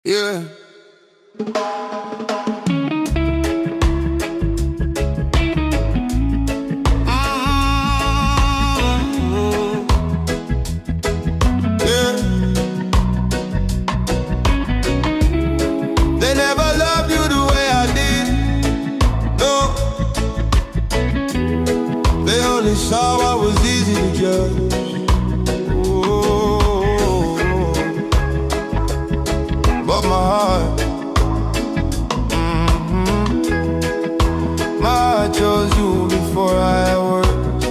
Yeah. Yeah. They never loved you the way I did. No. They only saw what was easy to judge. Oh. But my heart, my heart chose you before I had words.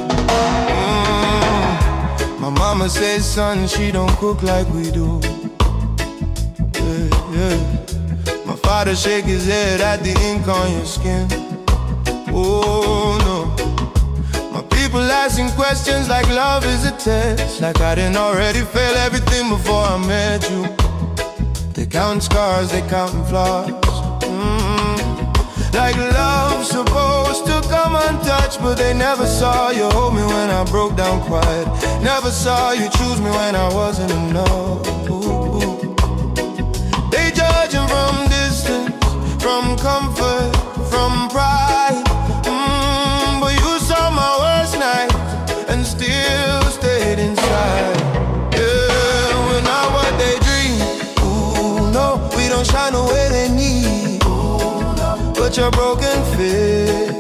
My mama says, son, she don't cook like we do. Yeah, yeah. My father shake his head at the ink on your skin. Oh no. My people asking questions like love is a test, like I didn't already fail everything before I met you. They count scars, they counting flaws. Like love's supposed to come untouched, but they never saw you hold me when I broke down quiet. Never saw you choose me when I wasn't enough. They judging from distance, from comfort, from pride. But you saw my worst night and still stayed inside. Yeah, we're not what they dream. Ooh, no, we don't shine the way they need. But your broken fits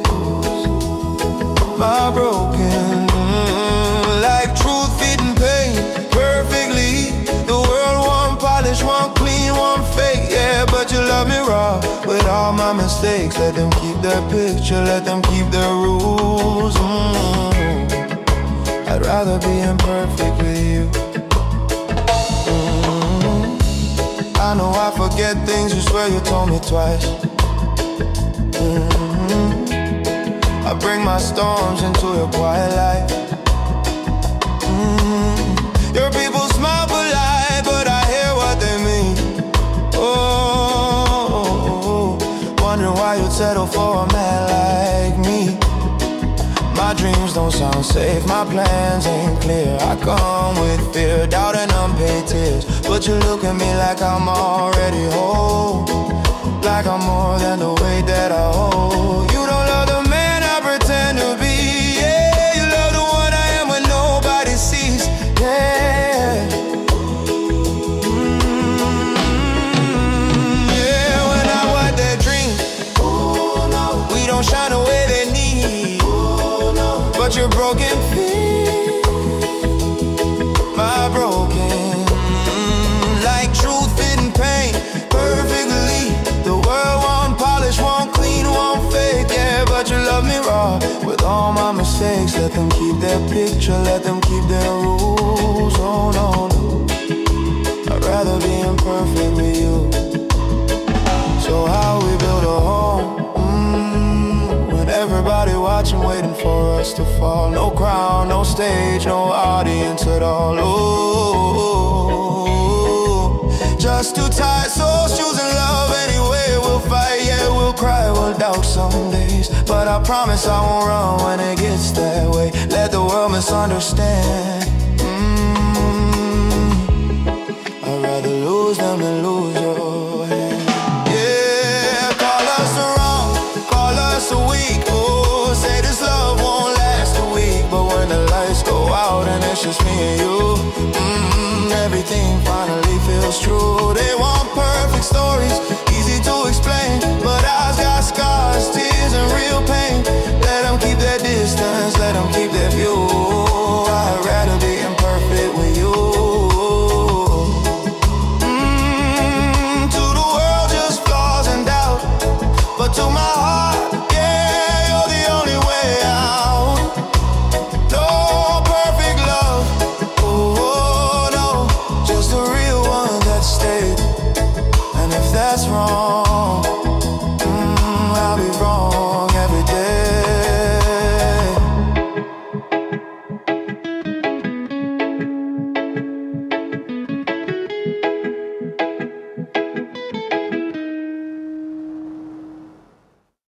my broken, like truth fitting pain perfectly. The world one polish, one clean, one fake. Yeah, but you love me raw with all my mistakes. Let them keep their picture, let them keep their rules. I'd rather be imperfect with you. I know I forget things, you swear you told me twice. I bring my storms into your quiet life. Your people smile polite, but I hear what they mean. Oh, wondering why you'd settle for a man like me. My dreams don't sound safe, my plans ain't clear. I come with fear, doubt and unpaid tears. But you look at me like I'm already whole, like I'm more than the weight that I hold. You don't love the man I pretend to be. Yeah, you love the one I am when nobody sees. Yeah. Yeah, we're not what they dream. Oh, no. We don't shine the way they need. Oh, no. But you're broken feet, my broken, like truth fitting pain perfectly. The world one polish, one clean, one fake. Yeah, but you love me raw with all my mistakes. Let them keep their picture, let them keep their rules. Oh no, no, I'd rather be imperfect with you. So how we build a home when everybody watching, waiting for us to fall. No crown, no stage, no audience at all. Oh, just two tired souls choosing love anyway. We'll fight, yeah, we'll cry, we'll doubt some days. But I promise I won't run when it gets that way. Let the world misunderstand. I'd rather lose them than lose your hand. Yeah, call us wrong, call us weak. Oh, say this love won't last a week. But when the lights go out and it's just me and you, everything finally feels true. They want perfect stories,